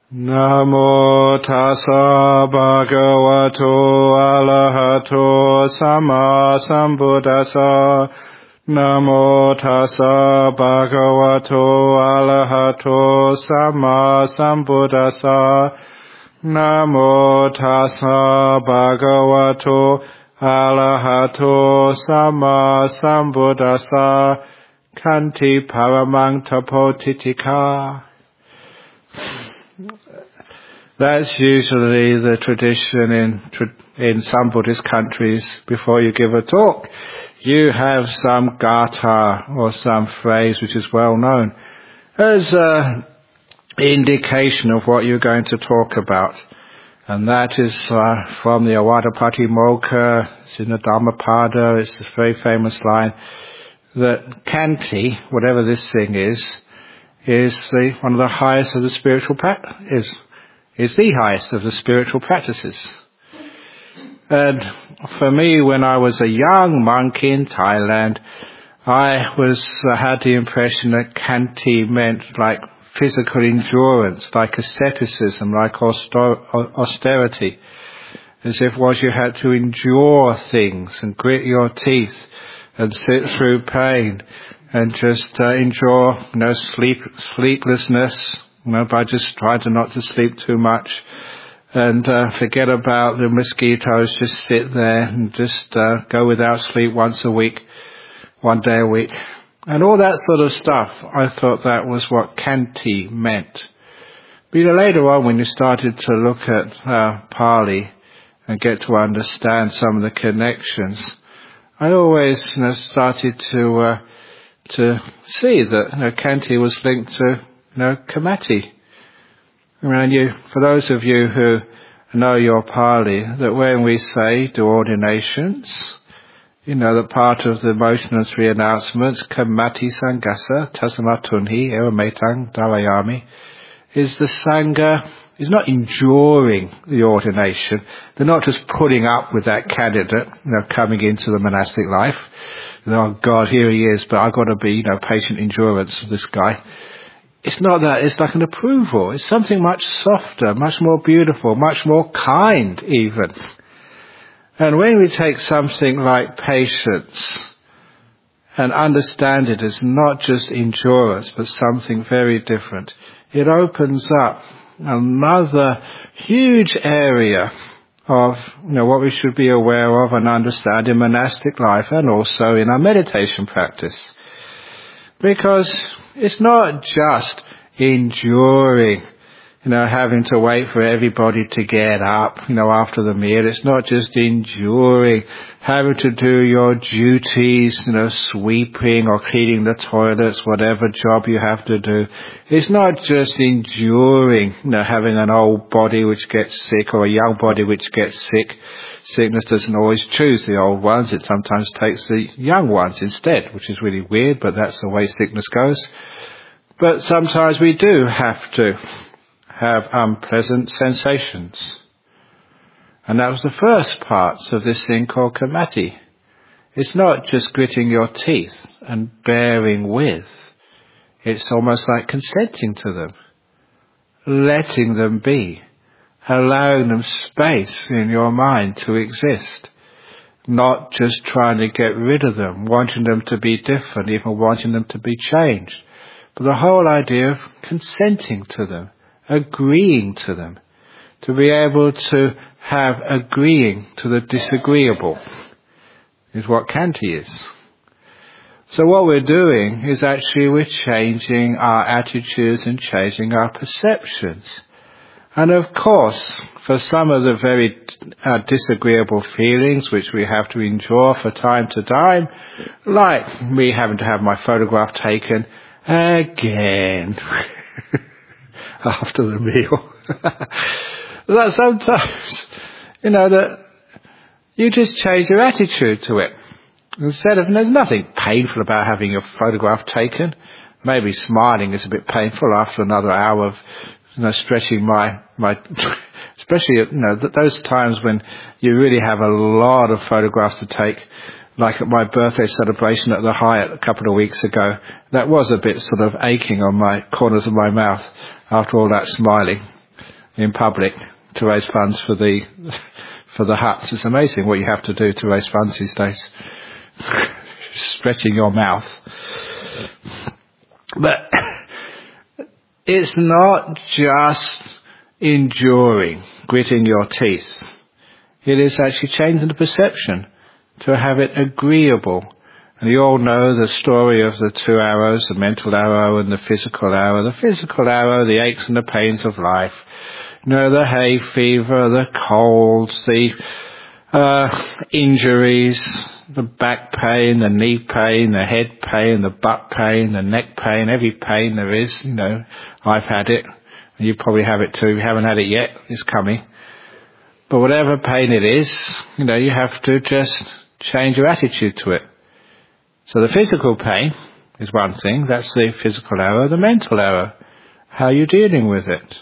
Namo tassa bhagavato arahato sama sambuddhassa. Namo tassa bhagavato arahato sama sambuddhassa. Namo tassa bhagavato arahato sama sambuddhassa. Kanti paramang tapotitika. That's usually the tradition in some Buddhist countries. Before you give a talk, you have some gatha or some phrase which is well known as an indication of what you're going to talk about. And that is from the Awada Patimokkha. It's in the Dhammapada. It's a very famous line that Kanti, whatever this thing is one of the highest of the spiritual is the highest of the spiritual practices. And for me, when I was a young monk in Thailand, I had the impression that Kanti meant like physical endurance, like asceticism, like austerity, as if you had to endure things and grit your teeth and sit through pain and just endure, sleeplessness, by just trying not to sleep too much and forget about the mosquitoes, just sit there and just go without sleep one day a week. And all that sort of stuff, I thought that was what Kanti meant. But later on, when you started to look at Pali and get to understand some of the connections, I always started to see that Kanti was linked to Kamati. For those of you who know your Pali, that when we say do ordinations, that part of the motion of three announcements, Kamati Sangasa, Tasamatunhi, Evametang, Dalayami, is the Sangha is not enduring the ordination. They're not just putting up with that candidate, coming into the monastic life. Oh God, here he is, but I've got to be, patient endurance of this guy. It's not that. It's like an approval. It's something much softer, much more beautiful, much more kind even. And when we take something like patience and understand it as not just endurance, but something very different, it opens up another huge area of what we should be aware of and understand in monastic life and also in our meditation practice. Because it's not just enduring, having to wait for everybody to get up, after the meal. It's not just enduring having to do your duties, sweeping or cleaning the toilets, whatever job you have to do. It's not just enduring, having an old body which gets sick or a young body which gets sick. Sickness doesn't always choose the old ones. It sometimes takes the young ones instead, which is really weird, but that's the way sickness goes. But sometimes we do have to have unpleasant sensations. And that was the first part of this thing called Kamati. It's not just gritting your teeth and bearing with. It's almost like consenting to them, letting them be, allowing them space in your mind to exist, not just trying to get rid of them, wanting them to be different, even wanting them to be changed. But the whole idea of consenting to them, agreeing to them, to be able to have agreeing to the disagreeable is what Kanti is. So what we're doing is actually we're changing our attitudes and changing our perceptions. And of course, for some of the very disagreeable feelings which we have to endure for time to time, like me having to have my photograph taken again after the meal. That sometimes, that you just change your attitude to it. Instead of, there's nothing painful about having your photograph taken. Maybe smiling is a bit painful after another hour of, stretching my, especially, those times when you really have a lot of photographs to take. Like at my birthday celebration at the Hyatt a couple of weeks ago, that was a bit sort of aching on my corners of my mouth after all that smiling. in public to raise funds for the huts. It's amazing what you have to do to raise funds these days. Stretching your mouth. But it's not just enduring, gritting your teeth. It is actually changing the perception to have it agreeable. And you all know the story of the two arrows, the mental arrow and the physical arrow. The physical arrow, the aches and the pains of life. You know, the hay fever, the colds, the injuries, the back pain, the knee pain, the head pain, the butt pain, the neck pain, every pain there is. You know, I've had it. You probably have it too. If you haven't had it yet, it's coming. But whatever pain it is, you know, you have to just change your attitude to it. So the physical pain is one thing. That's the physical arrow. The mental arrow, how are you dealing with it?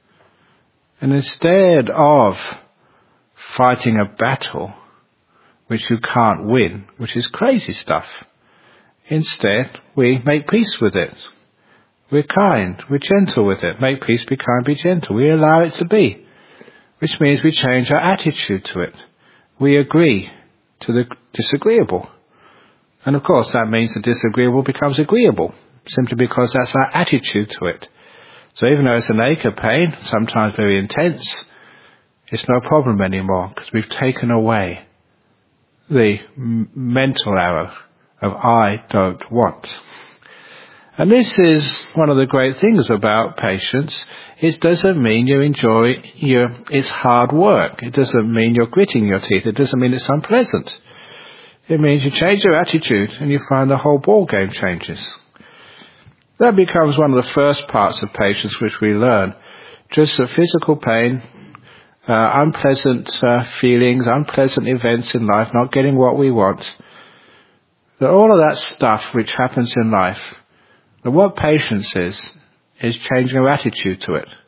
And instead of fighting a battle which you can't win, which is crazy stuff, instead we make peace with it. We're kind, we're gentle with it. Make peace, be kind, be gentle. We allow it to be, which means we change our attitude to it. We agree to the disagreeable. And of course that means the disagreeable becomes agreeable, simply because that's our attitude to it. So even though it's an ache of pain, sometimes very intense, it's no problem anymore, because we've taken away the mental arrow of I don't want. And this is one of the great things about patience. It doesn't mean you enjoy it's hard work. It doesn't mean you're gritting your teeth. It doesn't mean it's unpleasant. It means you change your attitude and you find the whole ball game changes. That becomes one of the first parts of patience which we learn. Just the physical pain, unpleasant feelings, unpleasant events in life, not getting what we want. That all of that stuff which happens in life, that what patience is changing our attitude to it.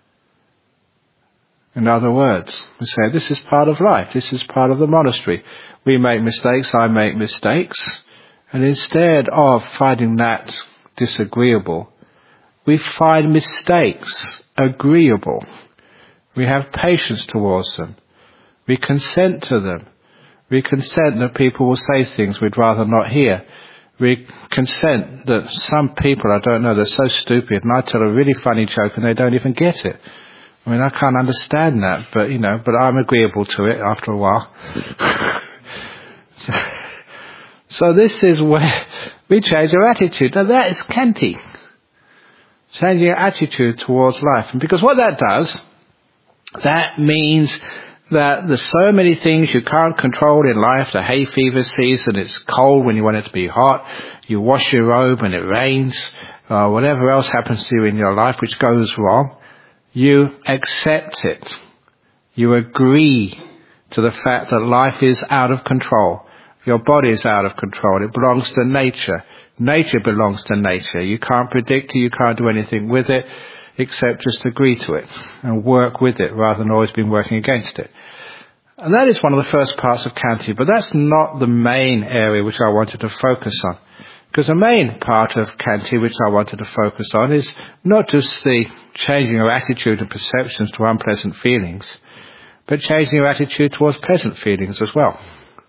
In other words, we say, this is part of life, this is part of the monastery. We make mistakes, I make mistakes, and instead of finding that disagreeable, we find mistakes agreeable. We have patience towards them. We consent to them. We consent that people will say things we'd rather not hear. We consent that some people, I don't know, they're so stupid, and I tell a really funny joke and they don't even get it. I mean, I can't understand that, but I'm agreeable to it after a while. So this is where we change our attitude. Now that is Khanti. Changing your attitude towards life. And because what that does, that means that there's so many things you can't control in life. The hay fever season, it's cold when you want it to be hot. You wash your robe and it rains. Whatever else happens to you in your life which goes wrong, you accept it. You agree to the fact that life is out of control. Your body is out of control. It belongs to nature. Nature belongs to nature. You can't predict it. You can't do anything with it except just agree to it and work with it rather than always being working against it. And that is one of the first parts of Khanti, but that's not the main area which I wanted to focus on. Because the main part of Khanti which I wanted to focus on is not just the changing your attitude and perceptions to unpleasant feelings, but changing your attitude towards pleasant feelings as well.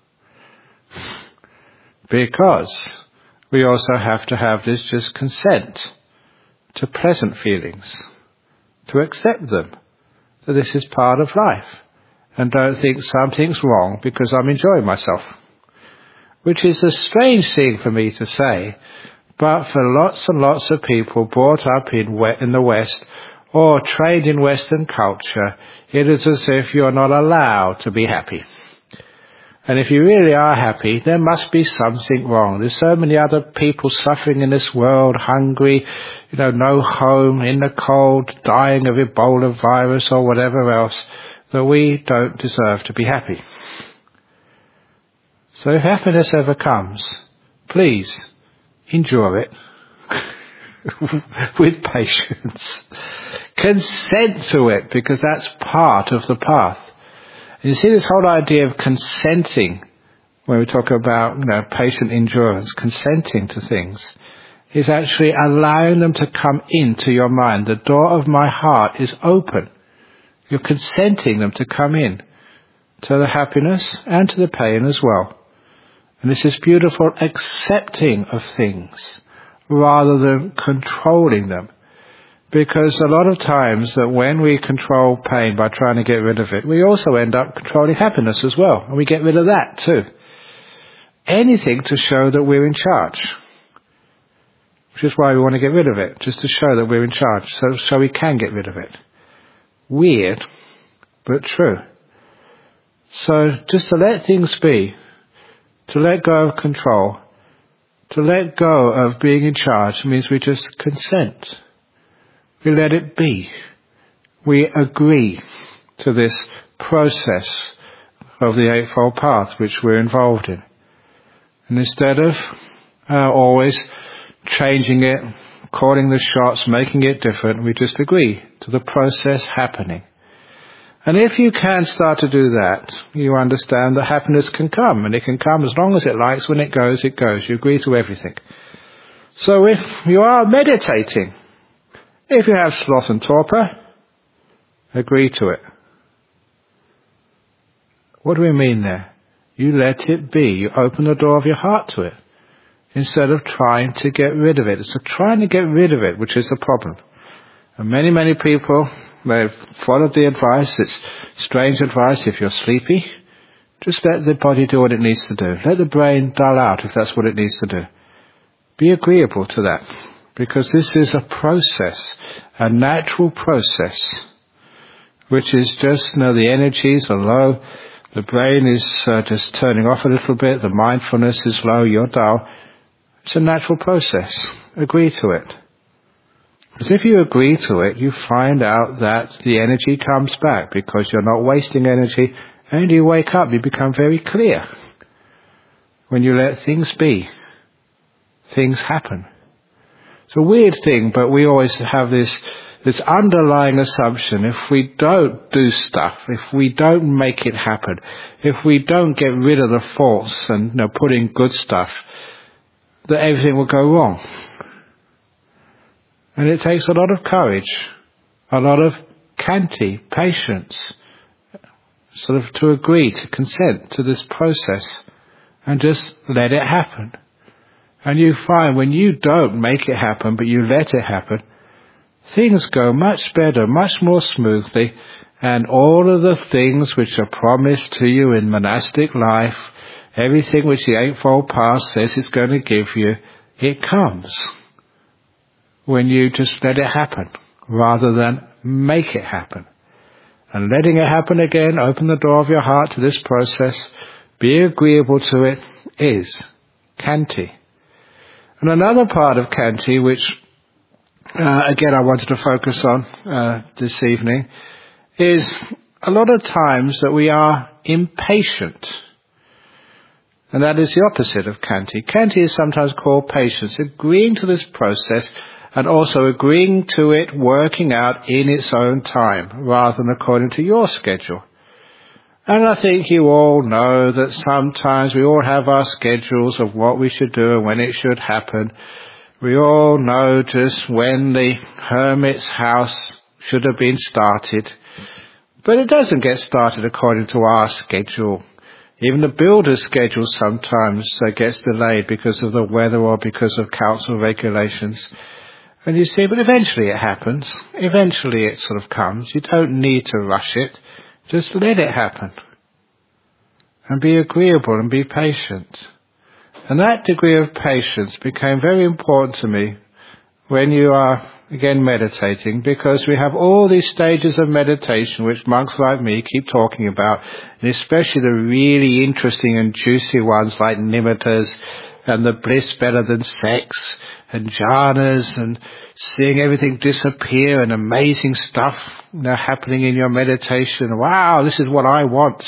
Because we also have to have this just consent to pleasant feelings, to accept them, that this is part of life, and don't think something's wrong because I'm enjoying myself. Which is a strange thing for me to say, but for lots and lots of people brought up in the West or trained in Western culture, it is as if you're not allowed to be happy. And if you really are happy, there must be something wrong. There's so many other people suffering in this world, hungry, no home, in the cold, dying of Ebola virus or whatever else, that we don't deserve to be happy. So if happiness ever comes, please endure it with patience. Consent to it, because that's part of the path. And you see this whole idea of consenting, when we talk about patient endurance, consenting to things, is actually allowing them to come into your mind. The door of my heart is open. You're consenting them to come in, to the happiness and to the pain as well. And this is beautiful accepting of things rather than controlling them. Because a lot of times that when we control pain by trying to get rid of it, we also end up controlling happiness as well. And we get rid of that too. Anything to show that we're in charge. Which is why we want to get rid of it. Just to show that we're in charge. So we can get rid of it. Weird, but true. So just to let things be. To let go of control. To let go of being in charge means we just consent. We let it be. We agree to this process of the Eightfold Path which we're involved in. And instead of always changing it, calling the shots, making it different, we just agree to the process happening. And if you can start to do that, you understand that happiness can come, and it can come as long as it likes. When it goes, it goes. You agree to everything. So if you are meditating, if you have sloth and torpor, agree to it. What do we mean there? You let it be. You open the door of your heart to it instead of trying to get rid of it. It's trying to get rid of it which is the problem. And many people, they've followed the advice. It's strange advice. If you're sleepy, just let the body do what it needs to do. Let the brain dull out if that's what it needs to do. Be agreeable to that. Because this is a process, a natural process, which is just, the energies are low, the brain is just turning off a little bit, the mindfulness is low, you're dull. It's a natural process. Agree to it. Because if you agree to it, you find out that the energy comes back because you're not wasting energy, and you wake up, you become very clear. When you let things be, things happen. It's a weird thing, but we always have this underlying assumption. If we don't do stuff, if we don't make it happen, if we don't get rid of the faults and put in good stuff, that everything will go wrong. And it takes a lot of courage, a lot of khanti, patience, sort of to agree, to consent to this process and just let it happen. And you find when you don't make it happen, but you let it happen, things go much better, much more smoothly, and all of the things which are promised to you in monastic life, everything which the Eightfold Path says it's going to give you, it comes when you just let it happen, rather than make it happen. And letting it happen again, open the door of your heart to this process, be agreeable to it, is khanti. And another part of khanti, which again I wanted to focus on this evening, is a lot of times that we are impatient. And that is the opposite of khanti. Khanti is sometimes called patience, agreeing to this process and also agreeing to it working out in its own time, rather than according to your schedule. And I think you all know that sometimes we all have our schedules of what we should do and when it should happen. We all know just when the hermit's house should have been started. But it doesn't get started according to our schedule. Even the builder's schedule sometimes gets delayed because of the weather or because of council regulations. And you see, but eventually it happens. Eventually it sort of comes. You don't need to rush it. Just let it happen. And be agreeable and be patient. And that degree of patience became very important to me when you are, again, meditating, because we have all these stages of meditation which monks like me keep talking about, and especially the really interesting and juicy ones like nimittas and the bliss better than sex and jhanas and seeing everything disappear and amazing stuff happening in your meditation. Wow, this is what I want.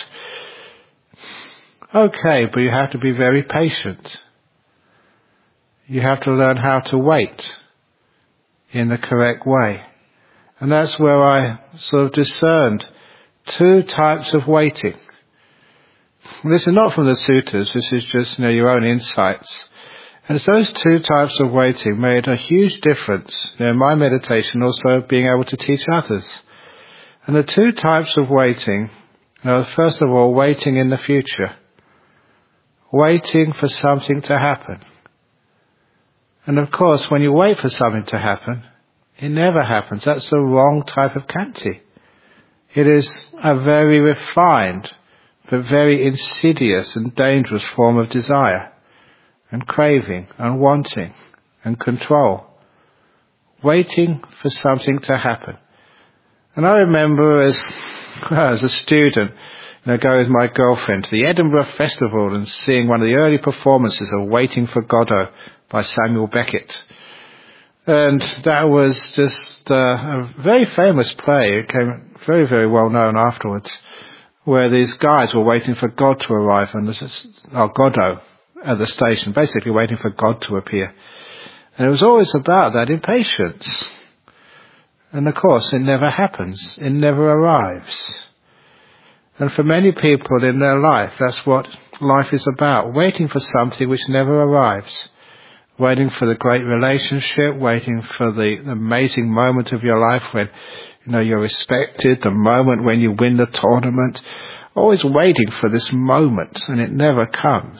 Okay, but you have to be very patient. You have to learn how to wait in the correct way. And that's where I sort of discerned two types of waiting. This is not from the sutras, this is just your own insights. And it's those two types of waiting made a huge difference in my meditation, also being able to teach others. And the two types of waiting, first of all, waiting in the future. Waiting for something to happen. And of course, when you wait for something to happen, it never happens. That's the wrong type of khanti. It is a very refined, but very insidious and dangerous form of desire, and craving, and wanting, and control. Waiting for something to happen. And I remember as a student, go with my girlfriend to the Edinburgh Festival and seeing one of the early performances of Waiting for Godot by Samuel Beckett. And that was just a very famous play. It became very, very well known afterwards, where these guys were waiting for God to arrive, Godot at the station, basically waiting for God to appear. And it was always about that impatience. And of course, it never happens. It never arrives. And for many people in their life, that's what life is about, waiting for something which never arrives. Waiting for the great relationship, waiting for the amazing moment of your life when, you're respected, the moment when you win the tournament. Always waiting for this moment, and it never comes.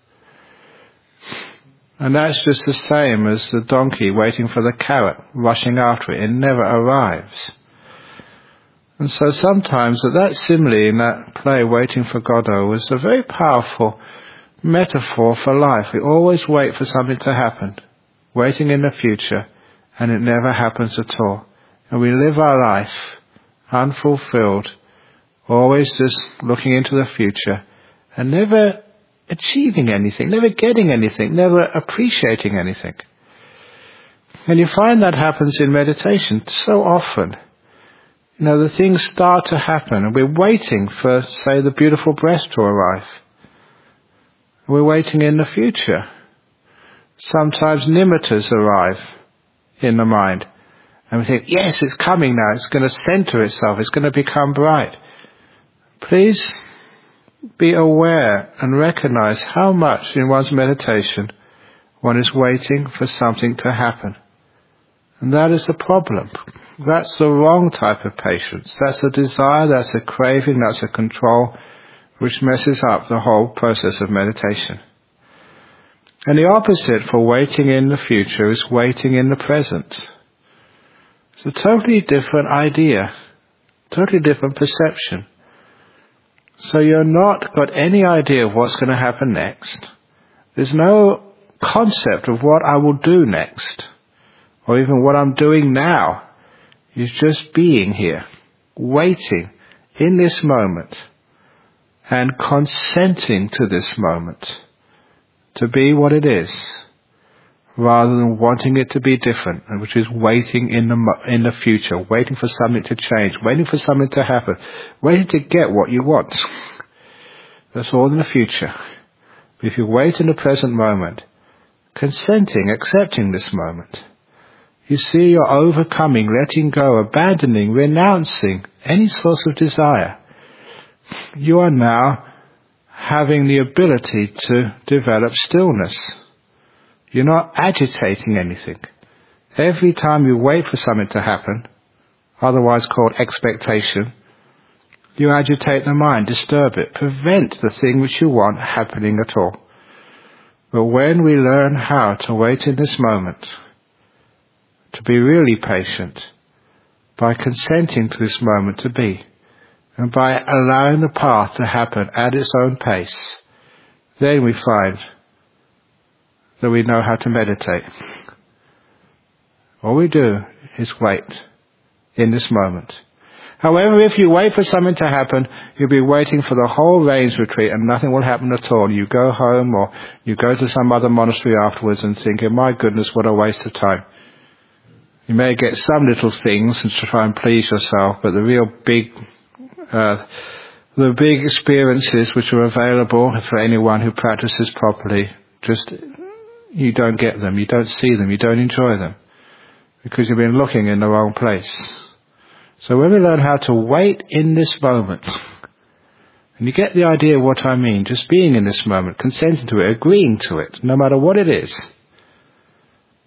And that's just the same as the donkey waiting for the carrot, rushing after it. It never arrives. And so sometimes that simile in that play, Waiting for Godot, was a very powerful metaphor for life. We always wait for something to happen, waiting in the future, and it never happens at all. And we live our life unfulfilled, always just looking into the future, and never achieving anything, never getting anything, never appreciating anything. And you find that happens in meditation so often. The things start to happen, and we're waiting for, say, the beautiful breath to arrive. We're waiting in the future. Sometimes nimittas arrive in the mind, and we think, yes, it's coming now, it's going to center itself, it's going to become bright. Please be aware and recognize how much in one's meditation one is waiting for something to happen. And that is the problem. That's the wrong type of patience. That's a desire, that's a craving, that's a control, which messes up the whole process of meditation. And the opposite for waiting in the future is waiting in the present. It's a totally different idea, totally different perception. So you're not got any idea of what's going to happen next. There's no concept of what I will do next, or even what I'm doing now. You're just being here, waiting in this moment, and consenting to this moment to be what it is, rather than wanting it to be different, which is waiting in the future, waiting for something to change, waiting for something to happen, waiting to get what you want. That's all in the future. But if you wait in the present moment, consenting, accepting this moment, you see you're overcoming, letting go, abandoning, renouncing any source of desire. You are now having the ability to develop stillness. You're not agitating anything. Every time you wait for something to happen, otherwise called expectation, you agitate the mind, disturb it, prevent the thing which you want happening at all. But when we learn how to wait in this moment, to be really patient, by consenting to this moment to be, and by allowing the path to happen at its own pace, then we find that we know how to meditate. All we do is wait in this moment. However, if you wait for something to happen, you'll be waiting for the whole rains retreat and nothing will happen at all. You go home or you go to some other monastery afterwards and thinking, my goodness, what a waste of time. You may get some little things and try and please yourself, but the real big experiences which are available for anyone who practices properly, just you don't get them, you don't see them, you don't enjoy them, because you've been looking in the wrong place. So when we learn how to wait in this moment, and you get the idea of what I mean, just being in this moment, consenting to it, agreeing to it, no matter what it is,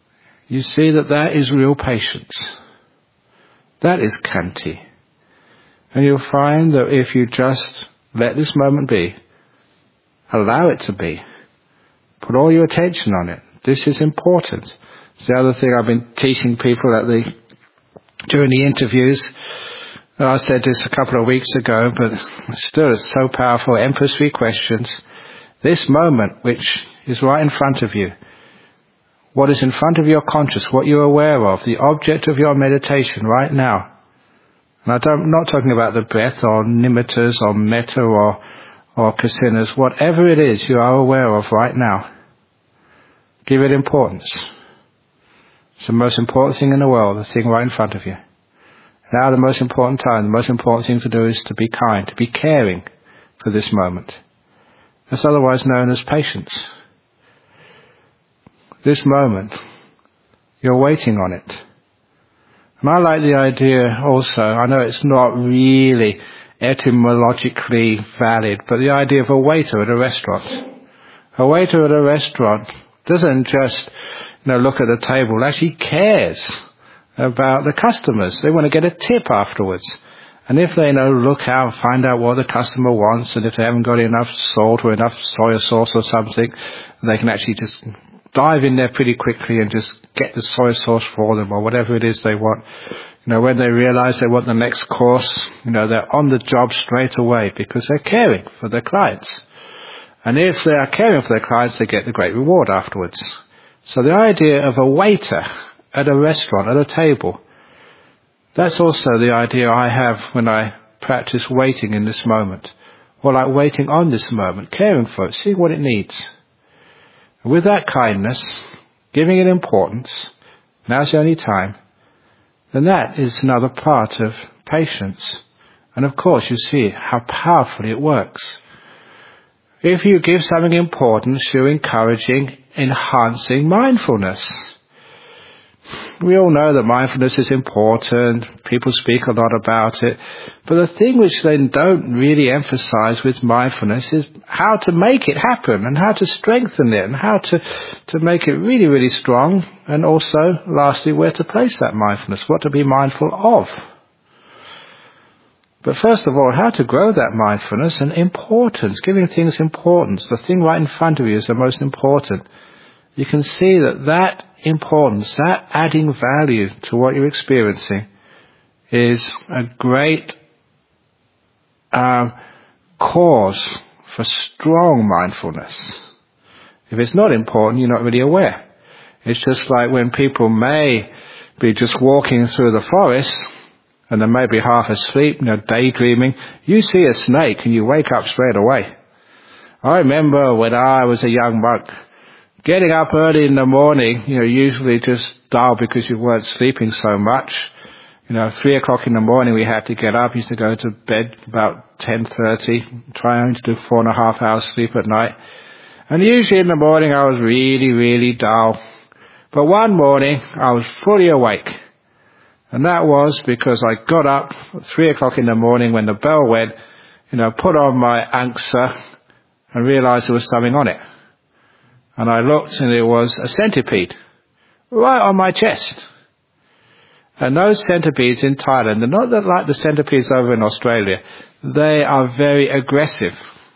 you see that is real patience. That is khanti. And you'll find that if you just let this moment be, allow it to be, put all your attention on it. This is important. It's the other thing I've been teaching people during the interviews. I said this a couple of weeks ago, but still it's so powerful. Empress 3 questions. This moment, which is right in front of you, what is in front of your conscious, what you're aware of, the object of your meditation right now. And I'm not talking about the breath or nimittas or metta or kasinas, whatever it is you are aware of right now. Give it importance. It's the most important thing in the world, the thing right in front of you. Now the most important thing to do is to be kind, to be caring for this moment. That's otherwise known as patience. This moment, you're waiting on it. And I like the idea also, I know it's not really etymologically valid, but the idea of a waiter at a restaurant. A waiter at a restaurant doesn't just look at the table, actually cares about the customers. They want to get a tip afterwards. And if they look out, find out what the customer wants, and if they haven't got enough salt or enough soy sauce or something, they can actually just dive in there pretty quickly and just get the soy sauce for them or whatever it is they want. When they realize they want the next course, they're on the job straight away because they're caring for their clients. And if they are caring for their clients, they get the great reward afterwards. So the idea of a waiter at a restaurant, at a table, that's also the idea I have when I practice waiting in this moment. Or like waiting on this moment, caring for it, seeing what it needs. With that kindness, giving it importance, now's the only time, then that is another part of patience. And of course you see how powerfully it works. If you give something importance, you're encouraging, enhancing mindfulness. We all know that mindfulness is important. People speak a lot about it. But the thing which they don't really emphasize with mindfulness is how to make it happen and how to strengthen it and how to make it really, really strong. And also, lastly, where to place that mindfulness, what to be mindful of. But first of all, how to grow that mindfulness and importance, giving things importance. The thing right in front of you is the most important. You can see that importance, that adding value to what you're experiencing is a great cause for strong mindfulness. If it's not important, you're not really aware. It's just like when people may be just walking through the forest and they may be half asleep, daydreaming. You see a snake and you wake up straight away. I remember when I was a young monk, getting up early in the morning, usually just dull because you weren't sleeping so much. 3 o'clock in the morning we had to get up, used to go to bed about 10:30, trying to do 4.5 hours sleep at night. And usually in the morning I was really, really dull. But one morning I was fully awake. And that was because I got up at 3 o'clock in the morning when the bell went, put on my angsa and realized there was something on it. And I looked and there was a centipede right on my chest. And those centipedes in Thailand, they're not like the centipedes over in Australia. They are very aggressive.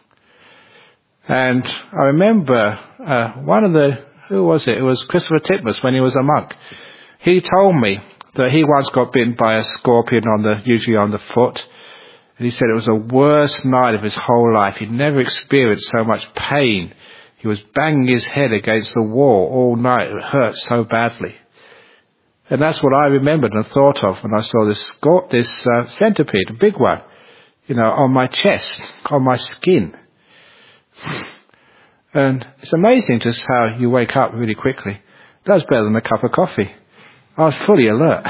And I remember who was it? It was Christopher Titmuss when he was a monk. He told me that he once got bitten by a scorpion usually on the foot. And he said it was the worst night of his whole life. He'd never experienced so much pain. He was banging his head against the wall all night. It hurt so badly. And that's what I remembered and thought of when I saw this centipede, a big one, on my chest, on my skin. And it's amazing just how you wake up really quickly. That was better than a cup of coffee. I was fully alert.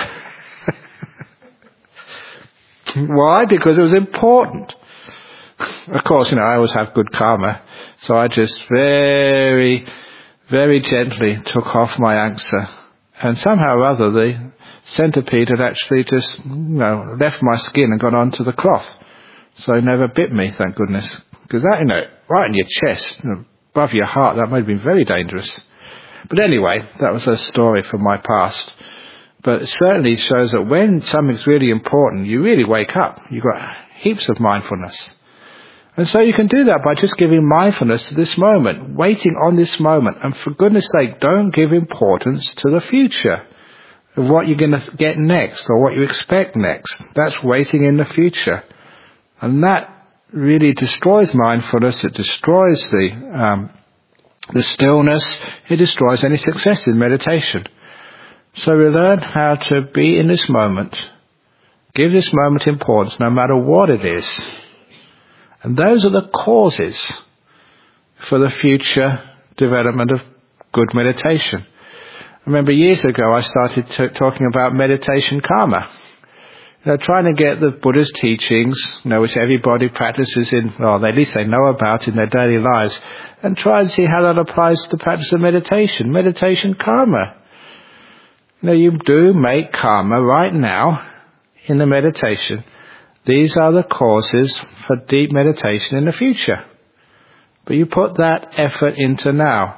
Why? Because it was important. Of course, I always have good karma, so I just very, very gently took off my angsa. And somehow or other, the centipede had actually just, left my skin and gone onto the cloth. So it never bit me, thank goodness. Because that, right in your chest, above your heart, that might have been very dangerous. But anyway, that was a story from my past. But it certainly shows that when something's really important, you really wake up. You've got heaps of mindfulness. And so you can do that by just giving mindfulness to this moment, waiting on this moment. And for goodness sake, don't give importance to the future of what you're going to get next or what you expect next. That's waiting in the future. And that really destroys mindfulness. It destroys the stillness. It destroys any success in meditation. So we learn how to be in this moment, give this moment importance no matter what it is. And those are the causes for the future development of good meditation. I remember years ago I started talking about meditation karma. Trying to get the Buddha's teachings, which everybody practices at least they know about in their daily lives, and try and see how that applies to the practice of meditation. Meditation karma. You do make karma right now in the meditation. These are the causes for deep meditation in the future. But you put that effort into now.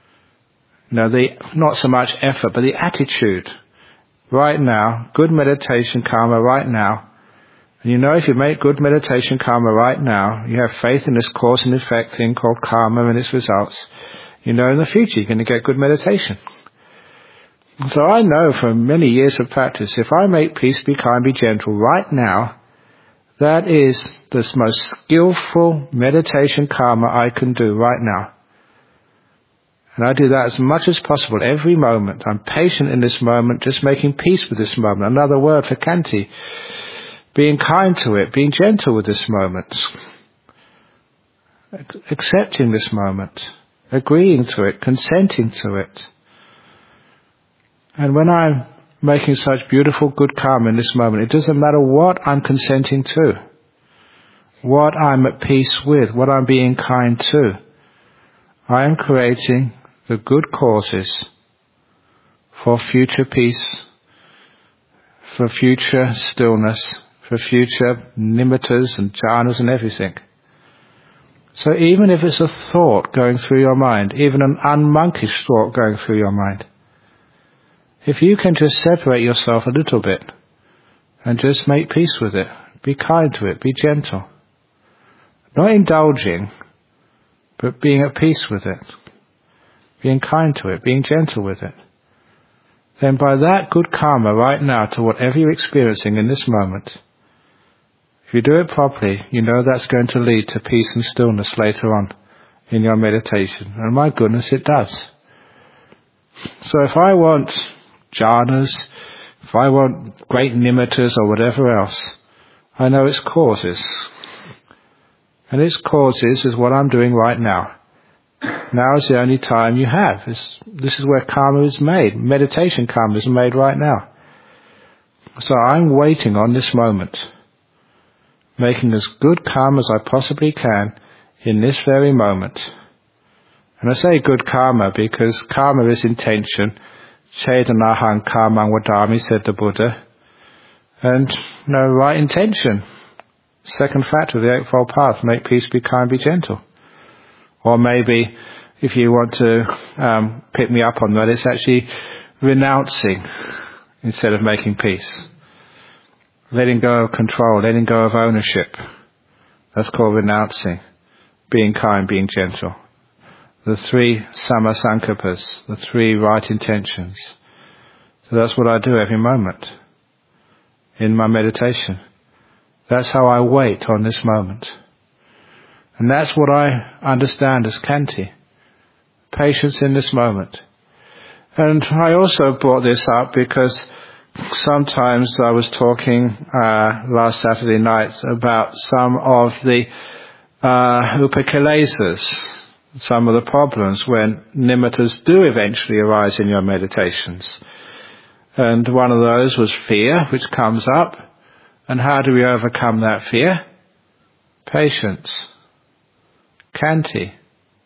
Not so much effort, but the attitude. Right now, good meditation karma right now. And if you make good meditation karma right now, you have faith in this cause and effect thing called karma and its results, in the future you're going to get good meditation. So I know from many years of practice, if I make peace, be kind, be gentle right now, that is the most skillful meditation karma I can do right now. And I do that as much as possible every moment. I'm patient in this moment, just making peace with this moment. Another word for Khanti. Being kind to it, being gentle with this moment. Accepting this moment. Agreeing to it, consenting to it. And when I'm making such beautiful good karma in this moment, it doesn't matter what I'm consenting to, what I'm at peace with, what I'm being kind to. I am creating the good causes for future peace, for future stillness, for future nimittas and jhanas and everything. So even if it's a thought going through your mind, even an unmonkish thought going through your mind, if you can just separate yourself a little bit and just make peace with it, be kind to it, be gentle. Not indulging, but being at peace with it, being kind to it, being gentle with it. Then by that good karma right now to whatever you're experiencing in this moment, if you do it properly, that's going to lead to peace and stillness later on in your meditation. And my goodness, it does. So if I want jhanas, if I want great nimittas or whatever else, I know its causes. And its causes is what I'm doing right now. Now is the only time you have. This is where karma is made. Meditation karma is made right now. So I'm waiting on this moment, making as good karma as I possibly can in this very moment. And I say good karma because karma is intention. Chedanahang karmang vadami, said the Buddha. And right intention. Second factor of the Eightfold Path, make peace, be kind, be gentle. Or maybe, if you want to pick me up on that, it's actually renouncing instead of making peace. Letting go of control, letting go of ownership. That's called renouncing. Being kind, being gentle. The 3 sammasankappas, the 3 right intentions. So that's what I do every moment in my meditation. That's how I wait on this moment. And that's what I understand as Khanti. Patience in this moment. And I also brought this up because sometimes I was talking last Saturday night about some of the upakilesas, some of the problems when nimittas do eventually arise in your meditations. And one of those was fear, which comes up. And how do we overcome that fear? Patience. Khanti.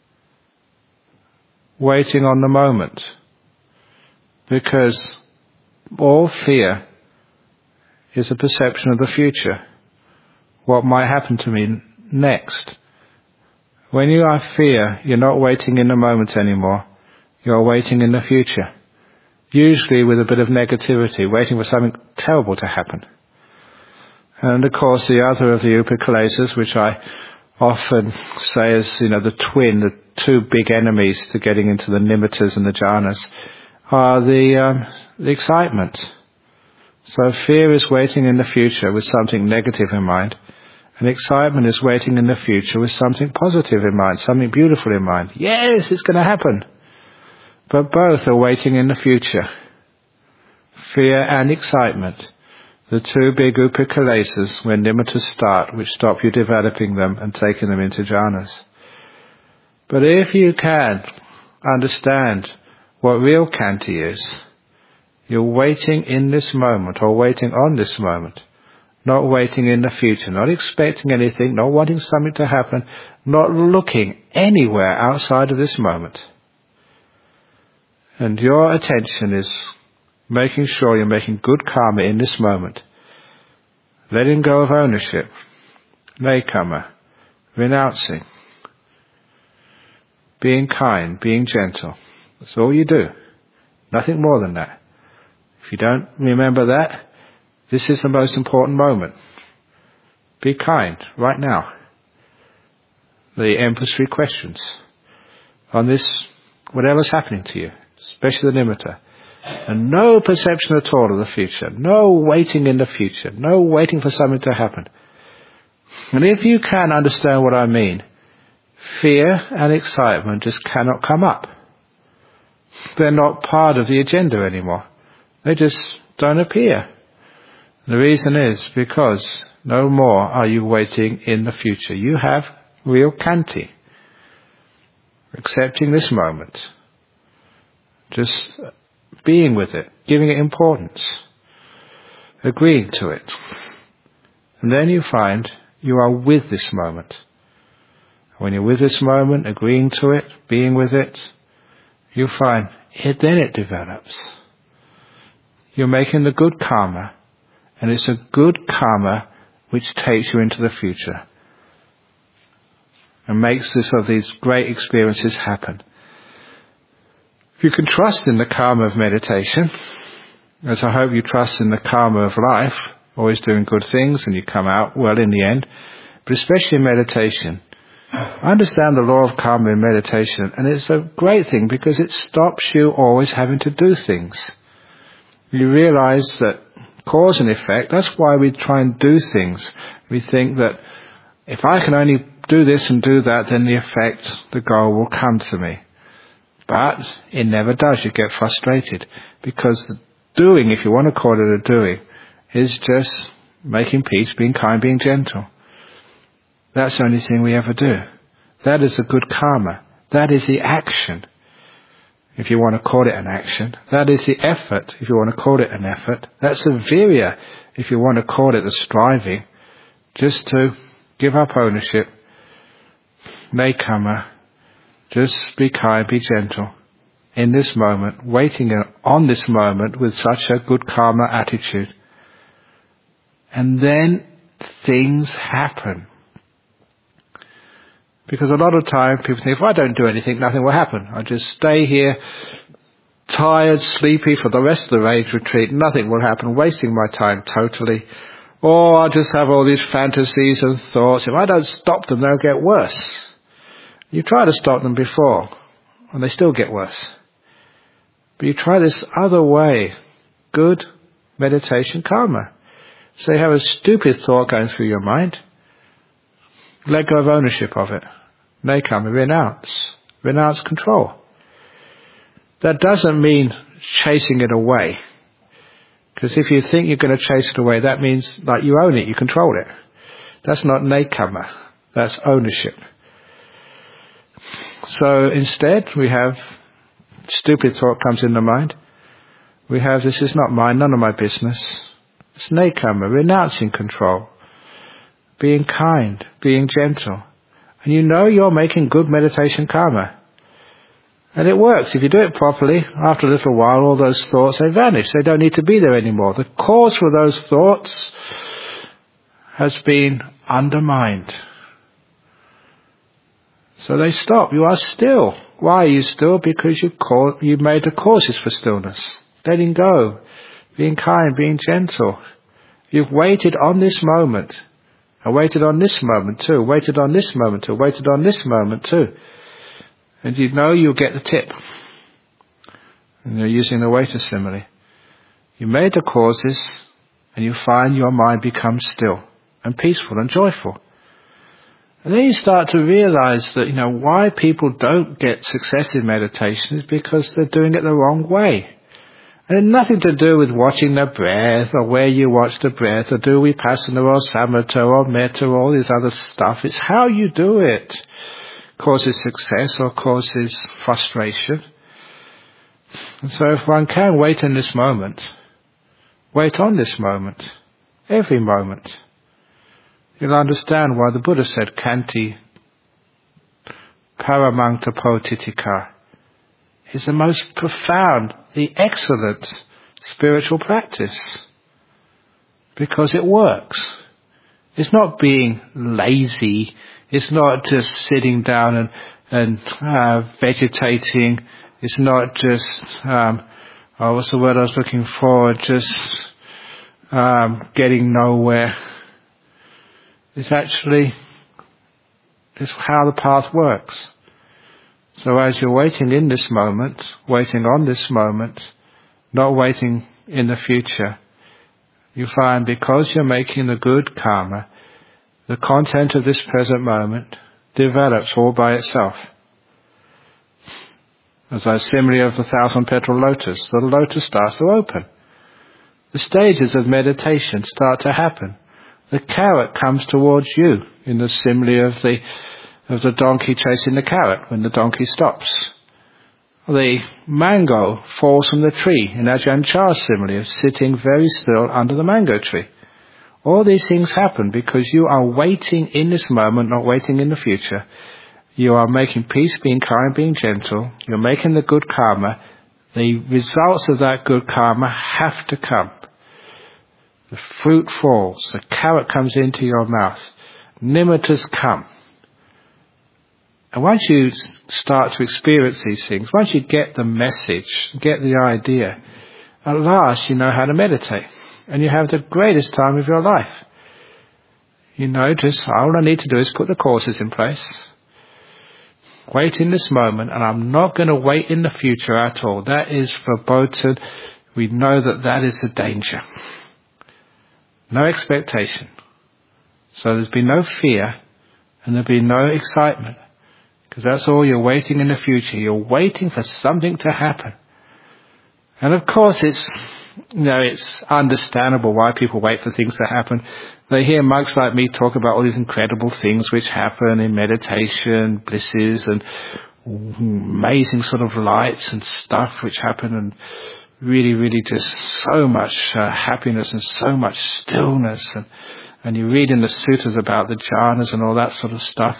Waiting on the moment. Because all fear is a perception of the future. What might happen to me next. When you have fear, you're not waiting in the moment anymore. You're waiting in the future. usually with a bit of negativity, waiting for something terrible to happen. And of course the other of the upakalesas, which I often say is, the two big enemies to getting into the nimittas and the jhanas, are the excitement. So fear is waiting in the future with something negative in mind, and excitement is waiting in the future with something positive in mind, something beautiful in mind. Yes, it's going to happen. But both are waiting in the future. Fear and excitement, the two big upakalesas when nimittas start, which stop you developing them and taking them into jhanas. But if you can understand what real khanti is, you're waiting in this moment, or waiting on this moment, not waiting in the future, not expecting anything, not wanting something to happen, not looking anywhere outside of this moment. And your attention is making sure you're making good karma in this moment, letting go of ownership, nekama, renouncing, being kind, being gentle. That's all you do. Nothing more than that. If you don't remember that, this is the most important moment. Be kind right now. The Emperor's 3 questions on this, whatever's happening to you, especially the nimitta. And no perception at all of the future. No waiting in the future. No waiting for something to happen. And if you can understand what I mean, fear and excitement just cannot come up. They're not part of the agenda anymore. They just don't appear. The reason is because no more are you waiting in the future. You have real khanti. Accepting this moment. Just being with it. Giving it importance. Agreeing to it. And then you find you are with this moment. When you're with this moment, agreeing to it, being with it, you find then it develops. You're making the good karma, and it's a good karma which takes you into the future and makes these great experiences happen. If you can trust in the karma of meditation, as I hope you trust in the karma of life, always doing good things and you come out well in the end, but especially in meditation, I understand the law of karma in meditation, and it's a great thing because it stops you always having to do things. You realize that cause and effect, that's why we try and do things. We think that if I can only do this and do that, then the effect, the goal will come to me. But it never does. You get frustrated because the doing, if you want to call it a doing, is just making peace, being kind, being gentle. That's the only thing we ever do. That is a good karma. That is the action, if you want to call it an action. That is the effort, if you want to call it an effort. That's the virya, if you want to call it the striving, just to give up ownership, nekama, just be kind, be gentle, in this moment, waiting on this moment with such a good karma attitude. And then things happen. Because a lot of time people think, if I don't do anything, nothing will happen. I just stay here, tired, sleepy for the rest of the rage retreat, nothing will happen, wasting my time totally. Or I'll just have all these fantasies and thoughts. If I don't stop them, they'll get worse. You try to stop them before, and they still get worse. But you try this other way, good meditation karma. So you have a stupid thought going through your mind. Let go of ownership of it. Nekama, renounce control. That doesn't mean chasing it away. Because if you think you're going to chase it away, that means like you own it, you control it. That's not nekama, that's ownership. So instead we have stupid thought comes in the mind. We have this is not mine, none of my business. It's nekama, renouncing control. Being kind, being gentle. And you know you're making good meditation karma. And it works. If you do it properly, after a little while, all those thoughts, they vanish. They don't need to be there anymore. The cause for those thoughts has been undermined. So they stop. You are still. Why are you still? Because you made the causes for stillness. letting go, being kind, being gentle. You've waited on this moment. I waited on this moment too, waited on this moment too, waited on this moment too. And you know you'll get the tip. And you're using the waiter simile. You made the causes, and you find your mind becomes still and peaceful and joyful. And then you start to realize that, why people don't get success in meditation is because they're doing it the wrong way. And it had nothing to do with watching the breath or where you watch the breath or do vipassana or samatha or metta or all this other stuff. It's how you do it causes success or causes frustration. And so if one can wait in this moment, wait on this moment, every moment, you'll understand why the Buddha said, Kanti paramangtapo titika is the most profound, the excellent spiritual practice. Because it works. It's not being lazy. It's not just sitting down and vegetating. It's not just, what's the word I was looking for? Just getting nowhere. It's actually how the path works. So as you're waiting in this moment, waiting on this moment, not waiting in the future, you find because you're making the good karma, the content of this present moment develops all by itself. As I simile of the 1,000-petal lotus, the lotus starts to open. The stages of meditation start to happen. The carrot comes towards you in the simile of the donkey chasing the carrot when the donkey stops. The mango falls from the tree in Ajahn Chah's simile of sitting very still under the mango tree. All these things happen because you are waiting in this moment, not waiting in the future. You are making peace, being kind, being gentle. You're making the good karma. The results of that good karma have to come. The fruit falls. The carrot comes into your mouth. Nimittas come. And once you start to experience these things, once you get the message, get the idea, at last you know how to meditate. And you have the greatest time of your life. Just all I need to do is put the courses in place. Wait in this moment, and I'm not going to wait in the future at all. That is verboten. We know that is the danger. No expectation. So there's been no fear, and there'll be no excitement. Because that's all you're waiting in the future. You're waiting for something to happen. And of course it's understandable why people wait for things to happen. They hear monks like me talk about all these incredible things which happen in meditation, blisses and amazing sort of lights and stuff which happen, and really, really just so much happiness and so much stillness. And you read in the sutras about the jhanas and all that sort of stuff.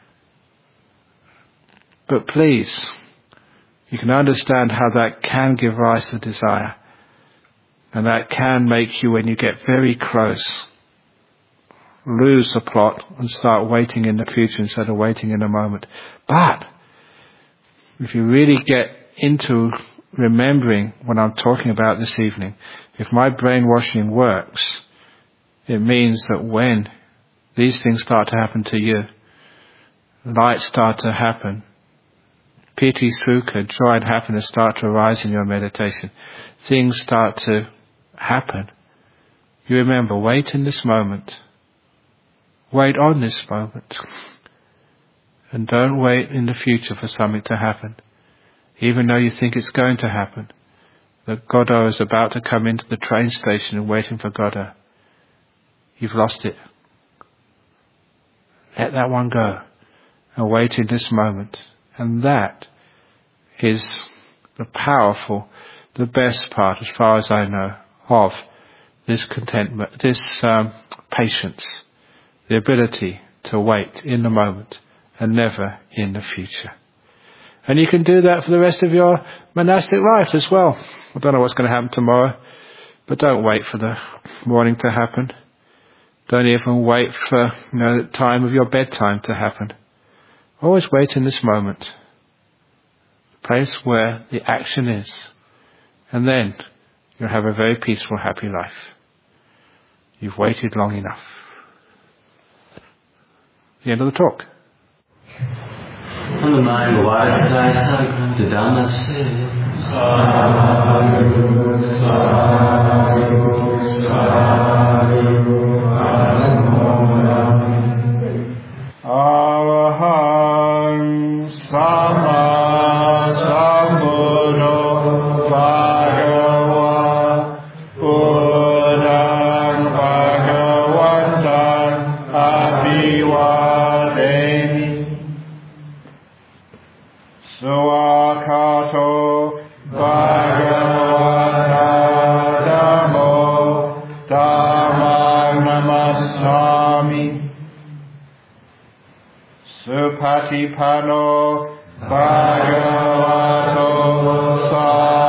But please, you can understand how that can give rise to desire. And that can make you, when you get very close, lose the plot and start waiting in the future instead of waiting in the moment. But if you really get into remembering what I'm talking about this evening, if my brainwashing works, it means that when these things start to happen to you, lights start to happen, piti, sukha, joy and happiness start to arise in your meditation, things start to happen. You remember, wait in this moment. Wait on this moment. And don't wait in the future for something to happen. Even though you think it's going to happen. That Godot is about to come into the train station and waiting for Godot. You've lost it. Let that one go. And wait in this moment. And that is the powerful, the best part, as far as I know, of this contentment, this patience, the ability to wait in the moment and never in the future. And you can do that for the rest of your monastic life as well. I don't know what's going to happen tomorrow, but don't wait for the morning to happen. Don't even wait for the time of your bedtime to happen. Always wait in this moment, the place where the action is, And then you'll have a very peaceful, happy life. You've waited long enough. The end of the talk. From the mind, wise thy sadhu, the Dhamma says, sadhu, sadhu, sadhu, Araham Sama Sambuddho Bhagava Buddhang Bhagavantan Abhivademi Suwakato Bhagavata Dhammo Dhammang Namassami Supatipano Bhagavato Sangho